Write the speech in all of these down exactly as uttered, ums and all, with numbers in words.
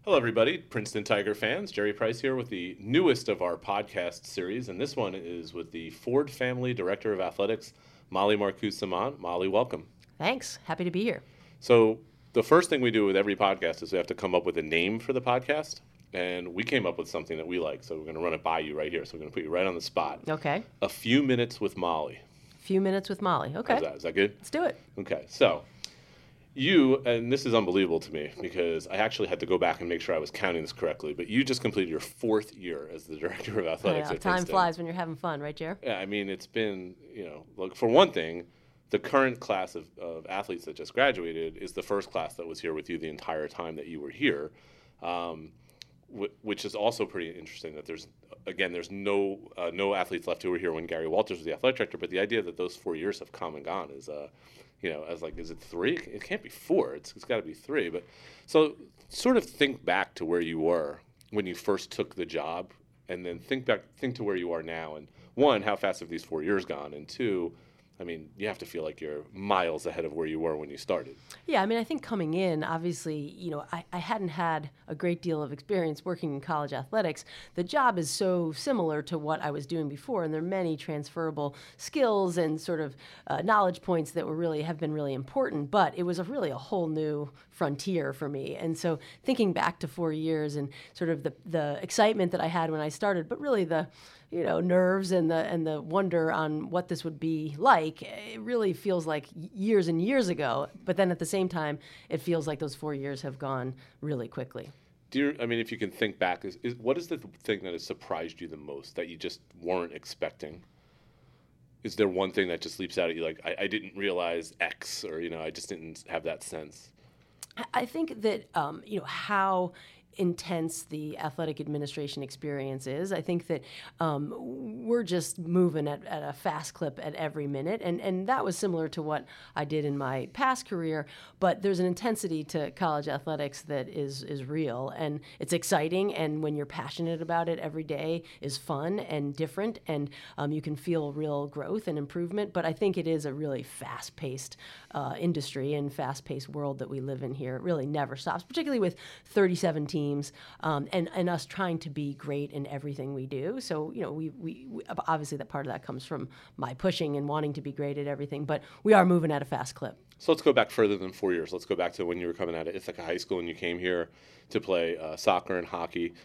Hello, everybody. Princeton Tiger fans. Jerry Price here with the newest of our podcast series, and this one is with the Ford Family Director of Athletics, Molly Marcoux-Samant. Molly, welcome. Thanks. Happy to be here. So the first thing we do with every podcast is we have to come up with a name for the podcast, and we came up with something that we like, so we're going to run it by you right here. So we're going to put you right on the spot. Okay. A Few Minutes with Molly. Few Minutes with Molly. Okay. How's that? Is that good? Let's do it. Okay. So you, and this is unbelievable to me because I actually had to go back and make sure I was counting this correctly, but you just completed your fourth year as the Director of Athletics Yeah, at time Princeton. flies when you're having fun, right, Jer? Yeah, I mean, it's been, you know, look, for one thing, the current class of, of athletes that just graduated is the first class that was here with you the entire time that you were here, um, wh- which is also pretty interesting that there's, again, there's no uh, no athletes left who were here when Gary Walters was the athletic director, but the idea that those four years have come and gone is, uh, you know, as like, is it three? It can't be four. It's, it's got to be three. But so sort of think back to where you were when you first took the job, and then think back, think to where you are now. And one, how fast have these four years gone? And two, I mean, you have to feel like you're miles ahead of where you were when you started. Yeah, I mean, I think coming in, obviously, you know, I, I hadn't had a great deal of experience working in college athletics. The job is so similar to what I was doing before, and there are many transferable skills and sort of uh, knowledge points that were really have been really important. But it was a really a whole new frontier for me. And so thinking back to four years and sort of the the excitement that I had when I started, but really the you know, nerves and the and the wonder on what this would be like, it really feels like years and years ago. But then at the same time, it feels like those four years have gone really quickly. Do you, I mean, if you can think back, is, is what is the thing that has surprised you the most that you just weren't expecting? Is there one thing that just leaps out at you like, I, I didn't realize X, or, you know, I just didn't have that sense? I think that, um, you know, how intense the athletic administration experience is. I think that um, we're just moving at, at a fast clip at every minute, and, and that was similar to what I did in my past career, but there's an intensity to college athletics that is, is real, and it's exciting, and when you're passionate about it, every day is fun and different, and um, you can feel real growth and improvement, but I think it is a really fast-paced uh, industry and fast-paced world that we live in here. It really never stops, particularly with thirty-seven teams. Um, and, and us trying to be great in everything we do. So, you know, we, we, we obviously that part of that comes from my pushing and wanting to be great at everything, but we are moving at a fast clip. So let's go back further than four years. Let's go back to when you were coming out of Ithaca High School and you came here to play uh, soccer and hockey.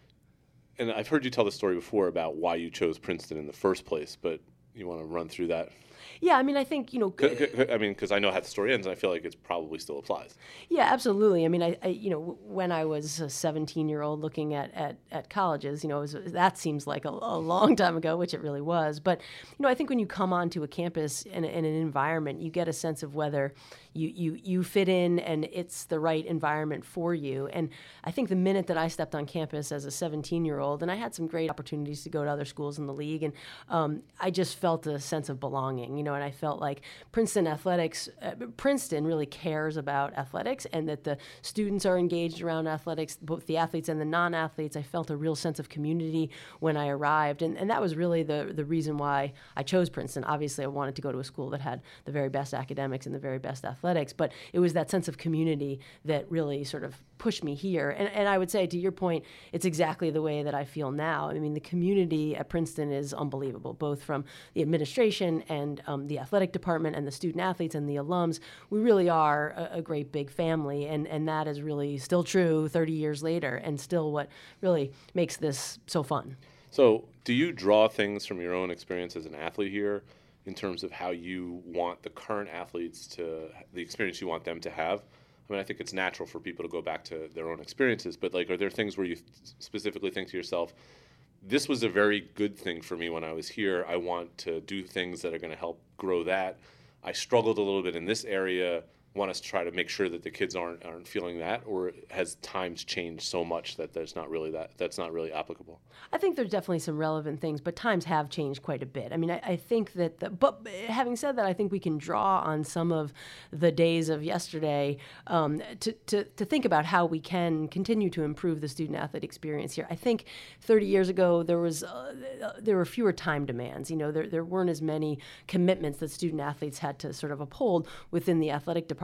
And I've heard you tell the story before about why you chose Princeton in the first place, but you want to run through that? Yeah, I mean, I think, you know... C- c- I mean, because I know how the story ends, and I feel like it probably still applies. Yeah, absolutely. I mean, I, I you know, when I was a seventeen-year-old looking at, at, at colleges, you know, it was, that seems like a, a long time ago, which it really was. But, you know, I think when you come onto a campus in, in an environment, you get a sense of whether you, you, you fit in and it's the right environment for you. And I think the minute that I stepped on campus as a seventeen-year-old, and I had some great opportunities to go to other schools in the league, and um, I just felt a sense of belonging, you know, and I felt like Princeton athletics, uh, Princeton really cares about athletics, and that the students are engaged around athletics, both the athletes and the non-athletes. I felt a real sense of community when I arrived, and, and that was really the, the reason why I chose Princeton. Obviously, I wanted to go to a school that had the very best academics and the very best athletics, but it was that sense of community that really sort of pushed me here. And, and I would say, to your point, it's exactly the way that I feel now. I mean, the community at Princeton is unbelievable, both from the administration and um, the athletic department and the student athletes and the alums. We really are a, a great big family, and, and that is really still true thirty years later, and still what really makes this so fun. So do you draw things from your own experience as an athlete here in terms of how you want the current athletes to, the experience you want them to have? I mean, I think it's natural for people to go back to their own experiences, but like, are there things where you specifically think to yourself, this was a very good thing for me when I was here. I want to do things that are going to help grow that. I struggled a little bit in this area. Want us to try to make sure that the kids aren't aren't feeling that, or has times changed so much that there's not really that that's not really applicable? I think there's definitely some relevant things, but times have changed quite a bit. I mean, I, I think that, the, but having said that, I think we can draw on some of the days of yesterday um, to, to, to think about how we can continue to improve the student athlete experience here. I think thirty years ago, there was uh, there were fewer time demands. You know, there, there weren't as many commitments that student athletes had to sort of uphold within the athletic department.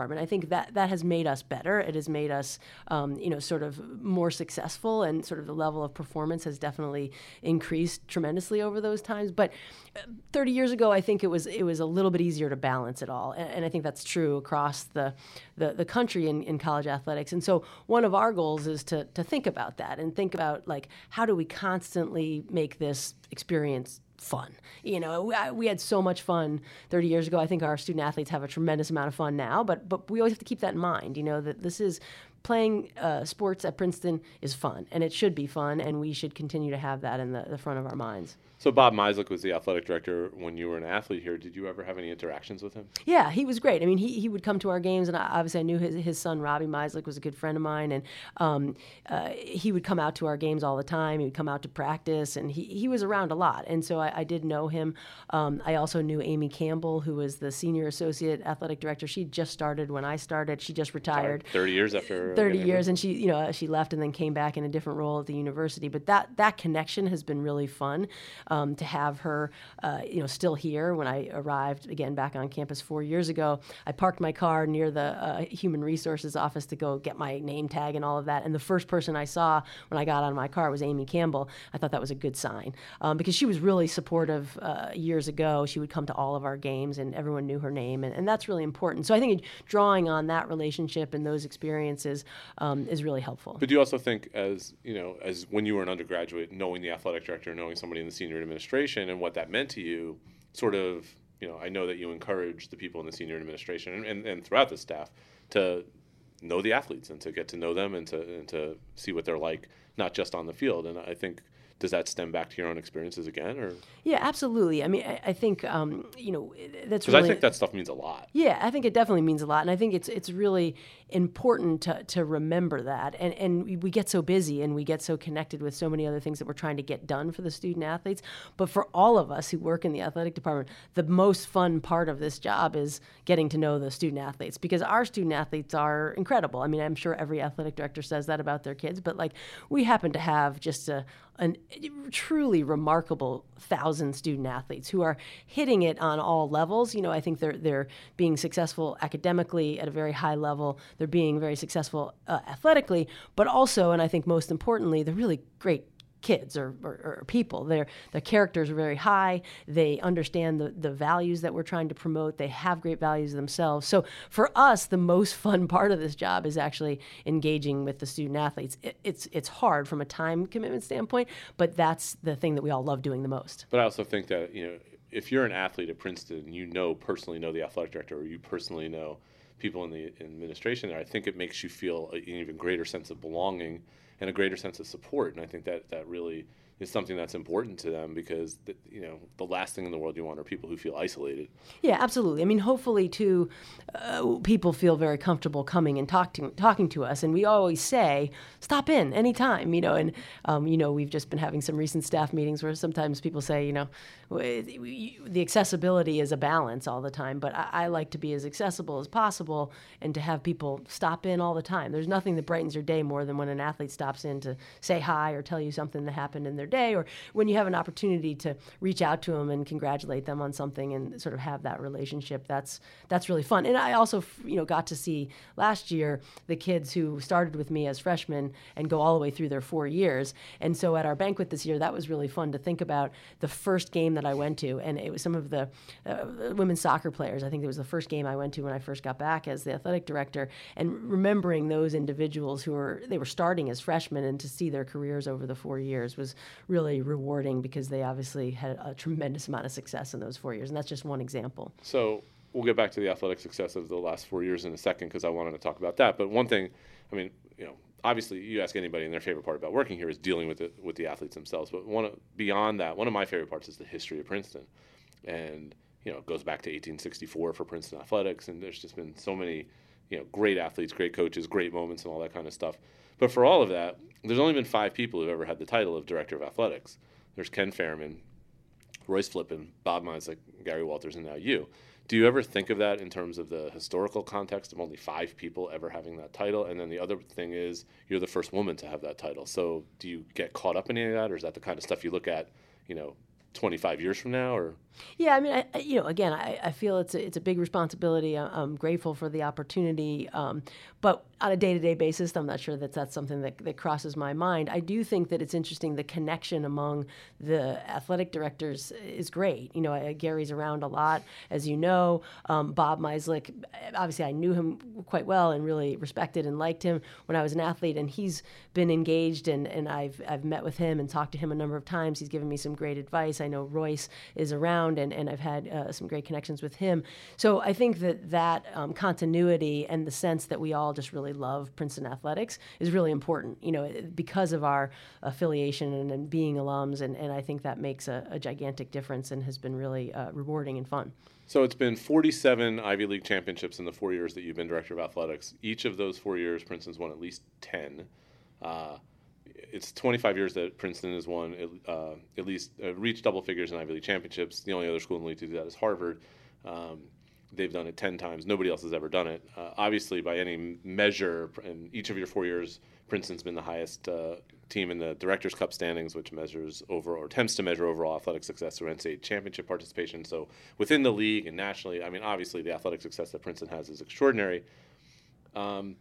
department. I think that that has made us better. It has made us, um, you know, sort of more successful, and sort of the level of performance has definitely increased tremendously over those times. But thirty years ago, I think it was it was a little bit easier to balance it all, and, and I think that's true across the the, the country in, in college athletics. And so one of our goals is to to think about that and think about, like, how do we constantly make this experience fun. You know, we, we had so much fun thirty years ago. I think our student athletes have a tremendous amount of fun now, but but we always have to keep that in mind, you know, that this is playing uh, sports at Princeton is fun, and it should be fun, and we should continue to have that in the, the front of our minds. So Bob Meislich was the athletic director when you were an athlete here. Did you ever have any interactions with him? Yeah, he was great. I mean, he, he would come to our games, and I, obviously I knew his, his son, Robbie Meislich, was a good friend of mine, and um, uh, he would come out to our games all the time. He would come out to practice, and he, he was around a lot, and so I, I did know him. Um, I also knew Amy Campbell, who was the senior associate athletic director. She just started when I started. She just retired. thirty years after. thirty years, and she, you know, she left and then came back in a different role at the university. But that that connection has been really fun, um, to have her, uh, you know, still here. When I arrived again back on campus four years ago, I parked my car near the uh, human resources office to go get my name tag and all of that. And the first person I saw when I got out of my car was Amy Campbell. I thought that was a good sign, um, because she was really supportive uh, years ago. She would come to all of our games, and everyone knew her name, and, and that's really important. So I think drawing on that relationship and those experiences um, is really helpful. But do you also think, as you know, as when you were an undergraduate, knowing the athletic director, knowing somebody in the senior administration, and what that meant to you, sort of, you know, I know that you encourage the people in the senior administration and, and, and throughout the staff to know the athletes and to get to know them and to and to see what they're like, not just on the field. And I think, does that stem back to your own experiences again, or? Yeah, absolutely. I mean, I, I think um, you know that's because really, I think that stuff means a lot. Yeah, I think it definitely means a lot, and I think it's it's really important to to remember that. And and we get so busy, and we get so connected with so many other things that we're trying to get done for the student athletes. But for all of us who work in the athletic department, the most fun part of this job is getting to know the student athletes, because our student athletes are incredible. I mean, I'm sure every athletic director says that about their kids, but like, we happen to have just a an truly remarkable thousand student athletes who are hitting it on all levels. You know, I think they're they're being successful academically at a very high level. They're being very successful uh, athletically, but also, and I think most importantly, they're really great kids or, or, or people. Their their characters are very high. They understand the, the values that we're trying to promote. They have great values themselves. So for us, the most fun part of this job is actually engaging with the student athletes. It, it's it's hard from a time commitment standpoint, but that's the thing that we all love doing the most. But I also think that, you know, if you're an athlete at Princeton, you know personally know the athletic director, or you personally know people in the administration there, I think it makes you feel an even greater sense of belonging and a greater sense of support. And I think that that really is something that's important to them, because the, you know, the last thing in the world you want are people who feel isolated. Yeah, absolutely. I mean, hopefully, too, uh, people feel very comfortable coming and talk to, talking to us. And we always say, stop in anytime, you know. And, um, you know, we've just been having some recent staff meetings where sometimes people say, you know, the accessibility is a balance all the time, but I, I like to be as accessible as possible and to have people stop in all the time. There's nothing that brightens your day more than when an athlete stops in to say hi or tell you something that happened in their day, or when you have an opportunity to reach out to them and congratulate them on something and sort of have that relationship. That's that's really fun. And I also, you know, got to see last year the kids who started with me as freshmen and go all the way through their four years. And so at our banquet this year, that was really fun to think about the first game that I went to, and it was some of the uh, women's soccer players. I think it was the first game I went to when I first got back as the athletic director, and remembering those individuals who were they were starting as freshmen, and to see their careers over the four years was really rewarding, because they obviously had a tremendous amount of success in those four years, and that's just one example. So we'll get back to the athletic success of the last four years in a second, because I wanted to talk about that. But one thing, I mean, you know, obviously you ask anybody, and their favorite part about working here is dealing with the, with the athletes themselves. But one of, beyond that, one of my favorite parts is the history of Princeton. And, you know, it goes back to eighteen sixty-four for Princeton athletics, and there's just been so many, you know, great athletes, great coaches, great moments, and all that kind of stuff. But for all of that, there's only been five people who've ever had the title of director of athletics. There's Ken Fairman, Royce Flippen, Bob Meislich, Gary Walters, and now you. Do you ever think of that in terms of the historical context of only five people ever having that title? And then the other thing is, you're the first woman to have that title. So do you get caught up in any of that, or is that the kind of stuff you look at, you know, twenty-five years from now, or? Yeah, I mean, I, I- you know, again, I, I feel it's a, it's a big responsibility. I- I'm grateful for the opportunity, um, but on a day-to-day basis, I'm not sure that that's something that, that crosses my mind. I do think that it's interesting. The connection among the athletic directors is great. You know, I, Gary's around a lot, as you know. Um, Bob Meislick, obviously, I knew him quite well and really respected and liked him when I was an athlete, and he's been engaged, and, and I've I've met with him and talked to him a number of times. He's given me some great advice. I know Royce is around, and, and I've had uh, some great connections with him. So I think that that um, continuity and the sense that we all just really love Princeton athletics is really important, you know, because of our affiliation and, and being alums, and, and I think that makes a, a gigantic difference and has been really uh, rewarding and fun. So it's been forty-seven Ivy League championships in the four years that you've been director of athletics. Each of those four years, Princeton's won at least ten. Uh, it's twenty-five years that Princeton has won uh, at least uh, reached double figures in Ivy League championships. The only other school in the league to do that is Harvard. Um, they've done it ten times. Nobody else has ever done it. Uh, obviously, by any measure, in each of your four years, Princeton's been the highest uh, team in the Directors' Cup standings, which measures over or attempts to measure overall athletic success through N C double A championship participation. So within the league and nationally, I mean, obviously the athletic success that Princeton has is extraordinary. Um,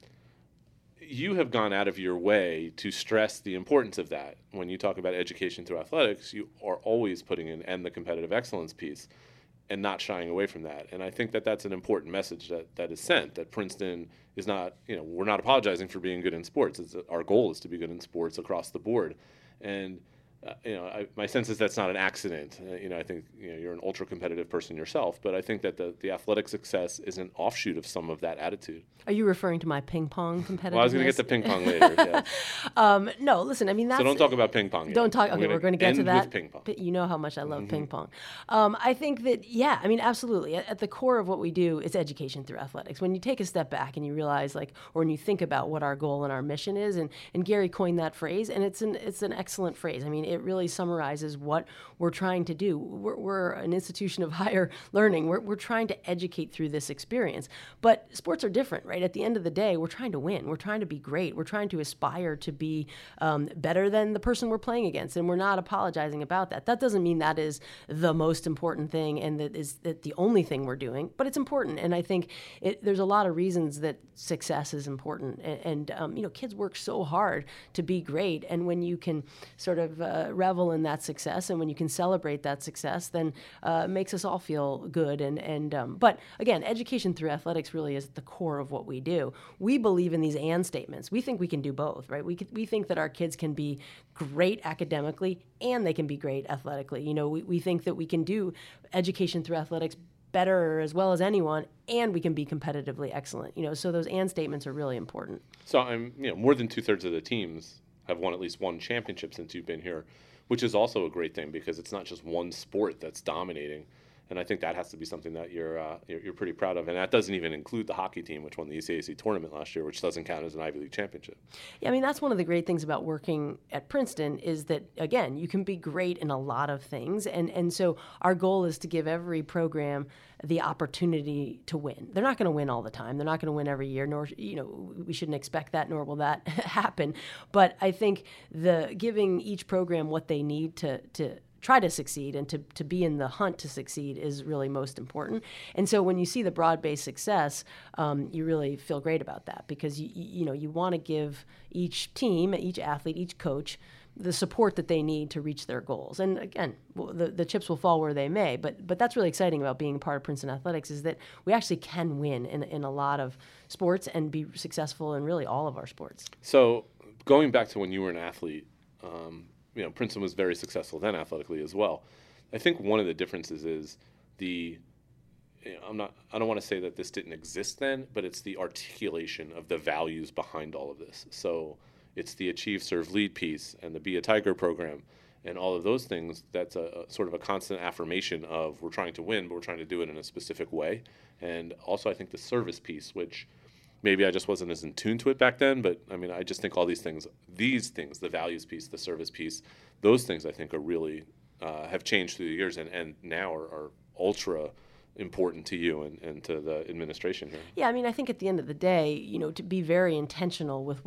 you have gone out of your way to stress the importance of that. When you talk about education through athletics, you are always putting in and the competitive excellence piece and not shying away from that. And I think that that's an important message that, that is sent, that Princeton is not, you know, we're not apologizing for being good in sports. It's, our goal is to be good in sports across the board. And Uh, you know, I, my sense is that's not an accident. Uh, you know, I think you know you're an ultra competitive person yourself, but I think that the, the athletic success is an offshoot of some of that attitude. Are you referring to my ping pong competitiveness? Well, I was going to get to ping pong later. Yeah. um, no, listen. I mean, that's So don't talk about ping pong. Yet. Don't talk. Okay, we're going to get to that. With ping pong. But you know how much I love mm-hmm. ping pong. Um, I think that yeah. I mean, absolutely. At, at the core of what we do is education through athletics. When you take a step back and you realize, like, or when you think about what our goal and our mission is, and and Gary coined that phrase, and it's an it's an excellent phrase. I mean, it really summarizes is what we're trying to do. We're, we're an institution of higher learning. We're, we're trying to educate through this experience. But sports are different, right? At the end of the day, we're trying to win. We're trying to be great. We're trying to aspire to be um, better than the person we're playing against, and we're not apologizing about that. That doesn't mean that is the most important thing and that is that the only thing we're doing, but it's important. And I think it, there's a lot of reasons that success is important. And, and um, you know, kids work so hard to be great, and when you can sort of uh, revel in that success, and when you can celebrate that success, then uh, it makes us all feel good. And and um, but again, education through athletics really is at the core of what we do. We believe in these and statements. We think we can do both, right? We could, we think that our kids can be great academically and they can be great athletically. You know, we, we think that we can do education through athletics better as well as anyone, and we can be competitively excellent. You know, so those and statements are really important. So I'm, you know, more than two thirds of the teams have won at least one championship since you've been here, which is also a great thing because it's not just one sport that's dominating. And I think that has to be something that you're, uh, you're you're pretty proud of. And that doesn't even include the hockey team, which won the E C A C tournament last year, which doesn't count as an Ivy League championship. Yeah, I mean, that's one of the great things about working at Princeton is that, again, you can be great in a lot of things. And, and so our goal is to give every program the opportunity to win. They're not going to win all the time. They're not going to win every year, nor, you know, we shouldn't expect that, nor will that happen. But I think the giving each program what they need to to try to succeed and to, to be in the hunt to succeed is really most important. And so when you see the broad-based success, um, you really feel great about that because, you, you know, you want to give each team, each athlete, each coach the support that they need to reach their goals. And again, well, the, the chips will fall where they may, but but that's really exciting about being part of Princeton Athletics is that we actually can win in, in a lot of sports and be successful in really all of our sports. So going back to when you were an athlete, um, you know, Princeton was very successful then athletically as well. I think one of the differences is the, you know, I'm not, I don't want to say that this didn't exist then, but it's the articulation of the values behind all of this. So it's the Achieve, Serve, Lead piece and the Be a Tiger program and all of those things. That's a, a sort of a constant affirmation of we're trying to win, but we're trying to do it in a specific way. And also I think the service piece, which maybe I just wasn't as in tune to it back then, but I mean, I just think all these things, these things, the values piece, the service piece, those things I think are really, uh, have changed through the years and, and now are, are ultra important to you and, and to the administration here. Yeah, I mean, I think at the end of the day, you know, to be very intentional with what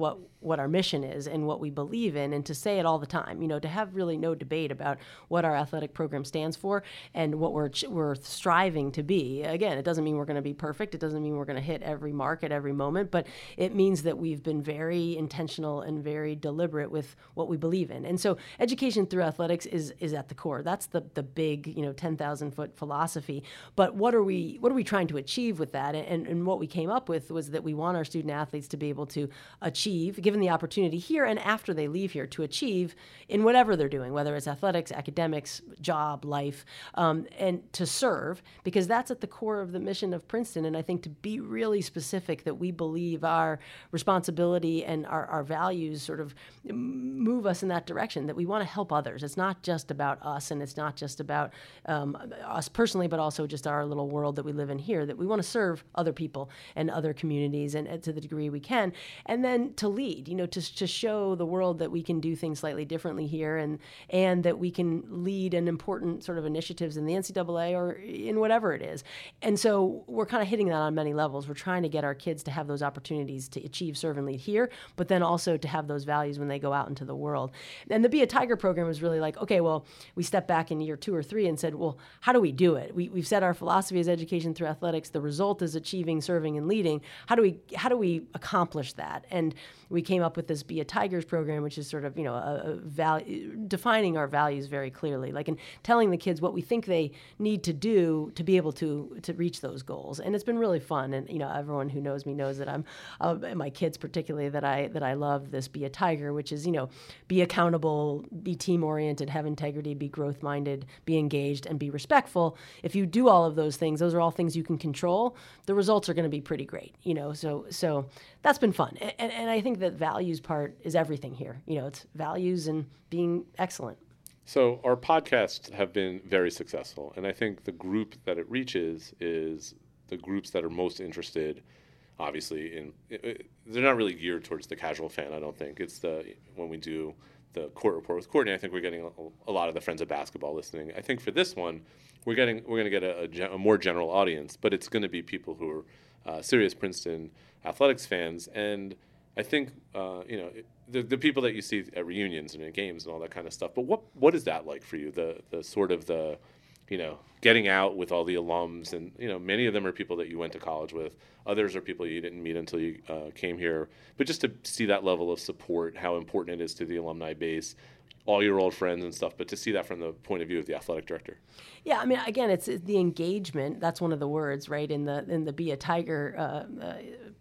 what our mission is and what we believe in, and to say it all the time, you know, to have really no debate about what our athletic program stands for and what we're we're striving to be. Again, it doesn't mean we're going to be perfect. It doesn't mean we're going to hit every mark at every moment, but it means that we've been very intentional and very deliberate with what we believe in. And so education through athletics is is at the core. That's the the big, you know, ten thousand foot philosophy. But what are we what are we trying to achieve with that? And, and what we came up with was that we want our student athletes to be able to achieve, given the opportunity here and after they leave here, to achieve in whatever they're doing, whether it's athletics, academics, job, life, um, and to serve, because that's at the core of the mission of Princeton. And I think to be really specific that we believe our responsibility and our, our values sort of move us in that direction, that we want to help others. It's not just about us, and it's not just about um, us personally, but also just our little world that we live in here, that we want to serve other people and other communities and, and to the degree we can. And then to lead, you know, to, to show the world that we can do things slightly differently here, and and that we can lead in important sort of initiatives in the N C double A or in whatever it is. And so we're kind of hitting that on many levels. We're trying to get our kids to have those opportunities to achieve, serve, and lead here, but then also to have those values when they go out into the world. And the Be a Tiger program was really like, okay, well, we stepped back in year two or three and said, well, how do we do it? We, we've said our philosophy is education through athletics. The result is achieving, serving, and leading. How do we how do we accomplish that? And we came up with this Be a Tigers program, which is sort of, you know, a, a value, defining our values very clearly, like, and telling the kids what we think they need to do to be able to to reach those goals. And it's been really fun. And, you know, everyone who knows me knows that I'm, uh, my kids particularly, that I that I love this Be a Tiger, which is, you know, be accountable, be team-oriented, have integrity, be growth-minded, be engaged, and be respectful. If you do all of those things, those are all things you can control, the results are going to be pretty great, you know. So so that's been fun. And, and I think that values part is everything here. You know, it's values and being excellent. So our podcasts have been very successful, and I think the group that it reaches is the groups that are most interested, obviously, in it, it, they're not really geared towards the casual fan, I don't think. It's the when we do the court report with Courtney, I think we're getting a, a lot of the friends of basketball listening. I think for this one, we're getting we're going to get a, a, a more general audience, but it's going to be people who are uh, serious Princeton athletics fans, and I think uh, you know the the people that you see at reunions and at games and all that kind of stuff. But what what is that like for you? The the sort of the you know getting out with all the alums, and you know many of them are people that you went to college with. Others are people you didn't meet until you uh, came here. But just to see that level of support, how important it is to the alumni base, all your old friends and stuff, but to see that from the point of view of the athletic director. Yeah, I mean, again, it's, it's the engagement. That's one of the words, right, in the in the Be a Tiger uh, uh,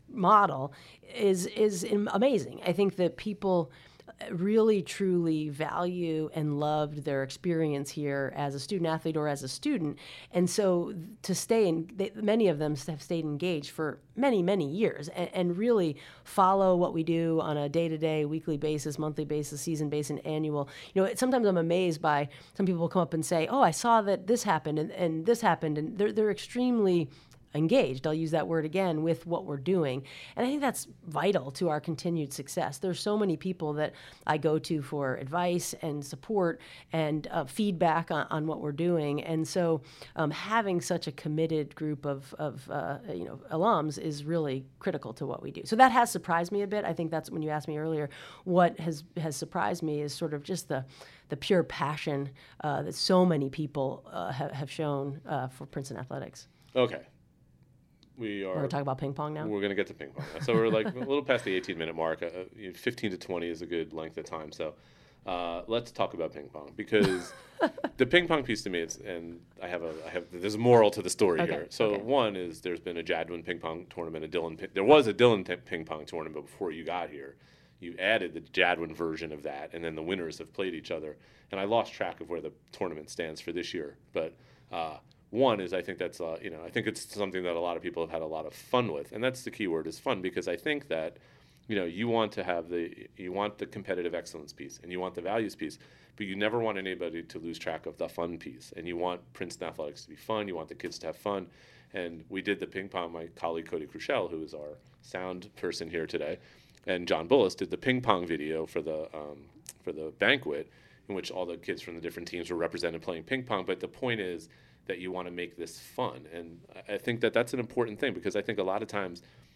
model is is amazing. I think that people really, truly value and loved their experience here as a student athlete or as a student. And so to stay in, they, many of them have stayed engaged for many, many years and, and really follow what we do on a day-to-day, weekly basis, monthly basis, season basis, and annual. You know, it, sometimes I'm amazed by some people will come up and say, oh, I saw that this happened and, and this happened. And they're, they're extremely engaged, I'll use that word again, with what we're doing. And I think that's vital to our continued success. There's so many people that I go to for advice and support and uh, feedback on, on what we're doing. And so um, having such a committed group of, of uh, you know, alums is really critical to what we do. So that has surprised me a bit. I think that's when you asked me earlier, what has, has surprised me is sort of just the the pure passion uh, that so many people uh, ha- have shown uh, for Princeton athletics. Okay. We are. We're going to talk about ping pong now? We're going to get to ping pong. So we're like a little past the eighteen-minute mark. Uh, fifteen to twenty is a good length of time. So uh, let's talk about ping pong, because the ping pong piece to me, it's, and I have a, I have, there's a moral to the story okay. here. So okay. one is there's been a Jadwin ping pong tournament, a Dillon, there was a Dillon t- ping pong tournament before you got here. You added the Jadwin version of that, and then the winners have played each other. And I lost track of where the tournament stands for this year, but. Uh, One is I think that's, uh, you know, I think it's something that a lot of people have had a lot of fun with. And that's the key word, is fun, because I think that, you know, you want to have the, you want the competitive excellence piece and you want the values piece, but you never want anybody to lose track of the fun piece. And you want Princeton athletics to be fun. You want the kids to have fun. And we did the ping pong, my colleague Cody Crushell, who is our sound person here today, and John Bullis did the ping pong video for the, um, for the banquet, in which all the kids from the different teams were represented playing ping pong. But the point is, that you want to make this fun. And I think that that's an important thing, because I think a lot of times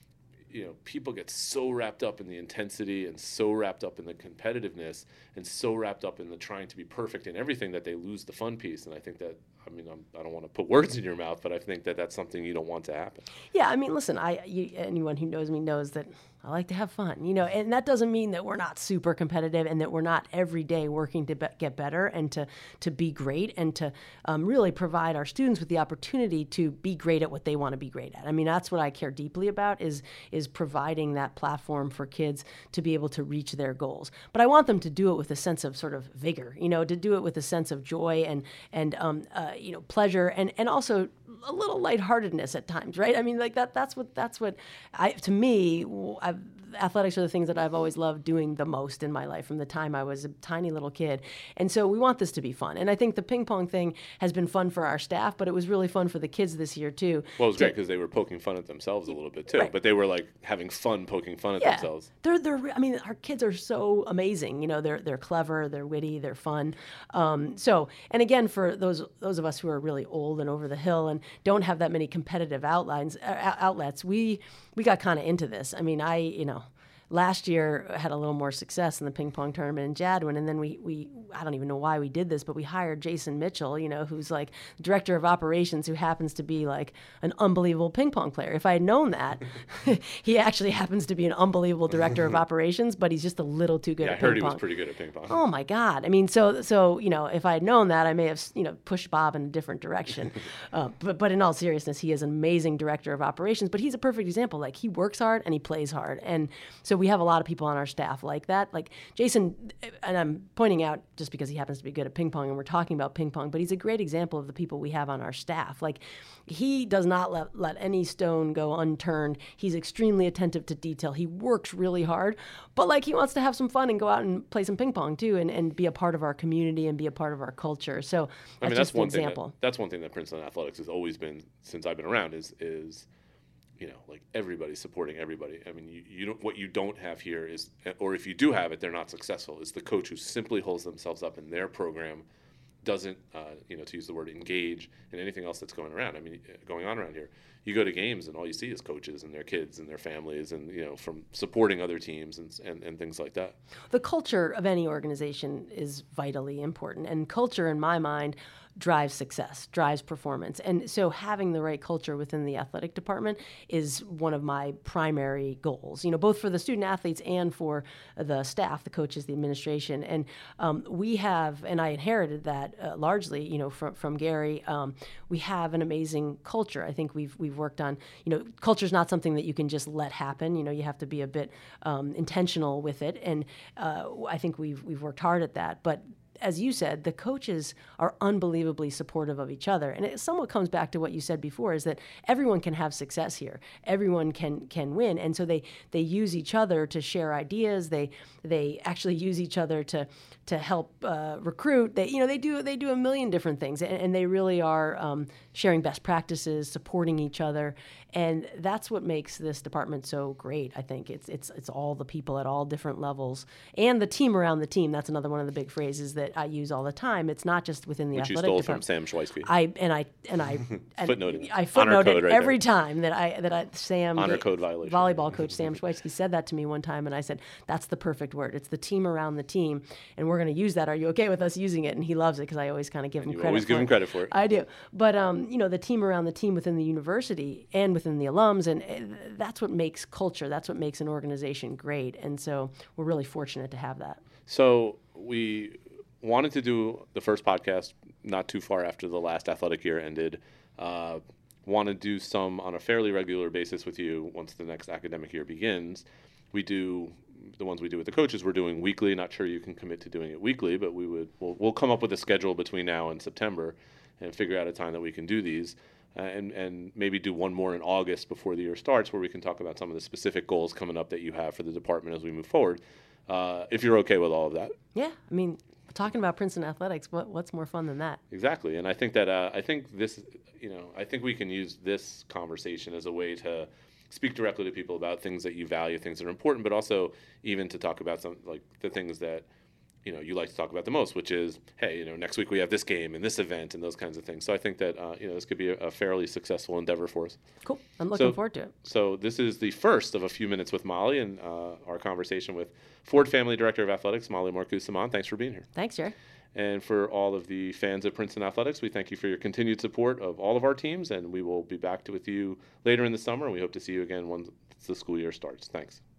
you know, people get so wrapped up in the intensity and so wrapped up in the competitiveness and so wrapped up in the trying to be perfect in everything that they lose the fun piece. And I think that, I mean, I'm, I don't want to put words in your mouth, but I think that that's something you don't want to happen. Yeah, I mean, listen, I you, anyone who knows me knows that I like to have fun, you know, and that doesn't mean that we're not super competitive and that we're not every day working to be, get better and to to be great and to um, really provide our students with the opportunity to be great at what they want to be great at. I mean, that's what I care deeply about is is providing that platform for kids to be able to reach their goals. But I want them to do it with a sense of sort of vigor, you know, to do it with a sense of joy and and um, uh, you know, pleasure and and also a little lightheartedness at times, right? I mean, like that. That's what. That's what. I to me, I've, athletics are the things that I've always loved doing the most in my life from the time I was a tiny little kid. And so we want this to be fun. And I think the ping pong thing has been fun for our staff, but it was really fun for the kids this year too. Well, it was to, great because they were poking fun at themselves a little bit too, right. but they were like having fun poking fun at yeah. themselves. They're they're. I mean, our kids are so amazing. You know, they're they're clever, they're witty, they're fun. Um, so, and again, for those those of us who are really old and over the hill and don't have that many competitive outlines uh, outlets, we we got kind of into this. I mean, I you know. Last year had a little more success in the ping pong tournament in Jadwin, and then we, we I don't even know why we did this, but we hired Jason Mitchell, you know, who's like director of operations, who happens to be like an unbelievable ping pong player. If I had known that, he actually happens to be an unbelievable director of operations, but he's just a little too good yeah, at ping pong. I heard he was pretty good at ping pong. Oh my God! I mean, so so you know, if I had known that, I may have you know pushed Bob in a different direction. uh, but but in all seriousness, he is an amazing director of operations. But he's a perfect example. Like he works hard and he plays hard, and so we have a lot of people on our staff like that. Like Jason, and I'm pointing out just because he happens to be good at ping pong and we're talking about ping pong, but he's a great example of the people we have on our staff. Like he does not let, let any stone go unturned. He's extremely attentive to detail. He works really hard, but like he wants to have some fun and go out and play some ping pong too and, and be a part of our community and be a part of our culture. So that's I mean, just that's one an example. Thing that, that's one thing that Princeton Athletics has always been since I've been around is is you know, like everybody supporting everybody. I mean, you, you don't, what you don't have here is, or if you do have it, they're not successful, is the coach who simply holds themselves up in their program, doesn't, uh, you know, to use the word engage in anything else that's going around. I mean, going on around here, you go to games and all you see is coaches and their kids and their families and, you know, from supporting other teams and, and, and things like that. The culture of any organization is vitally important. And culture, in my mind, drives success, drives performance. And so having the right culture within the athletic department is one of my primary goals, you know, both for the student athletes and for the staff, the coaches, the administration. And um, we have, and I inherited that uh, largely, you know, from, from Gary, um, we have an amazing culture. I think we've, we've worked on, you know, culture is not something that you can just let happen. You know, you have to be a bit um, intentional with it. And uh, I think we've, we've worked hard at that. But as you said, the coaches are unbelievably supportive of each other. And it somewhat comes back to what you said before, is that everyone can have success here. Everyone can can win. And so they they use each other to share ideas. They they actually use each other to to help uh, recruit. They you know they do they do a million different things, and, and they really are um, sharing best practices, supporting each other. And that's what makes this department so great. I think it's it's it's all the people at all different levels and the team around the team. That's another one of the big phrases that I use all the time. It's not just within the Which athletic you stole department. from Sam Schweisky. I and I and I and Footnoted. I Honor footnoted code right every there. time that I that I Sam Honor the code violation. volleyball coach Sam Schweisky said that to me one time, and I said that's the perfect word. It's the team around the team, and we're going to use that. Are you okay with us using it? And he loves it because I always kind of give him You credit. always for give it. him credit for it. I do, but um, you know, the team around the team within the university and within the alums, and uh, that's what makes culture. That's what makes an organization great. And so we're really fortunate to have that. So we wanted to do the first podcast not too far after the last athletic year ended. Uh, want to do some on a fairly regular basis with you once the next academic year begins. We do the ones we do with the coaches. We're doing weekly. Not sure you can commit to doing it weekly, but we would we'll, we'll come up with a schedule between now and September and figure out a time that we can do these. Uh, and, and maybe do one more in August before the year starts where we can talk about some of the specific goals coming up that you have for the department as we move forward, uh, if you're okay with all of that. Yeah, I mean, talking about Princeton athletics, what what's more fun than that? Exactly, and I think that uh, I think this, you know, I think we can use this conversation as a way to speak directly to people about things that you value, things that are important, but also even to talk about some like the things that you know, you like to talk about the most, which is, hey, you know, next week we have this game and this event and those kinds of things. So I think that, uh, you know, this could be a, a fairly successful endeavor for us. Cool. I'm looking So- forward to it. So this is the first of a few minutes with Molly and uh, our conversation with Ford Family Director of Athletics, Molly Marcoux-Simon. Thanks for being here. Thanks, Jerry. And for all of the fans of Princeton Athletics, we thank you for your continued support of all of our teams, and we will be back to, with you later in the summer, and we hope to see you again once the school year starts. Thanks.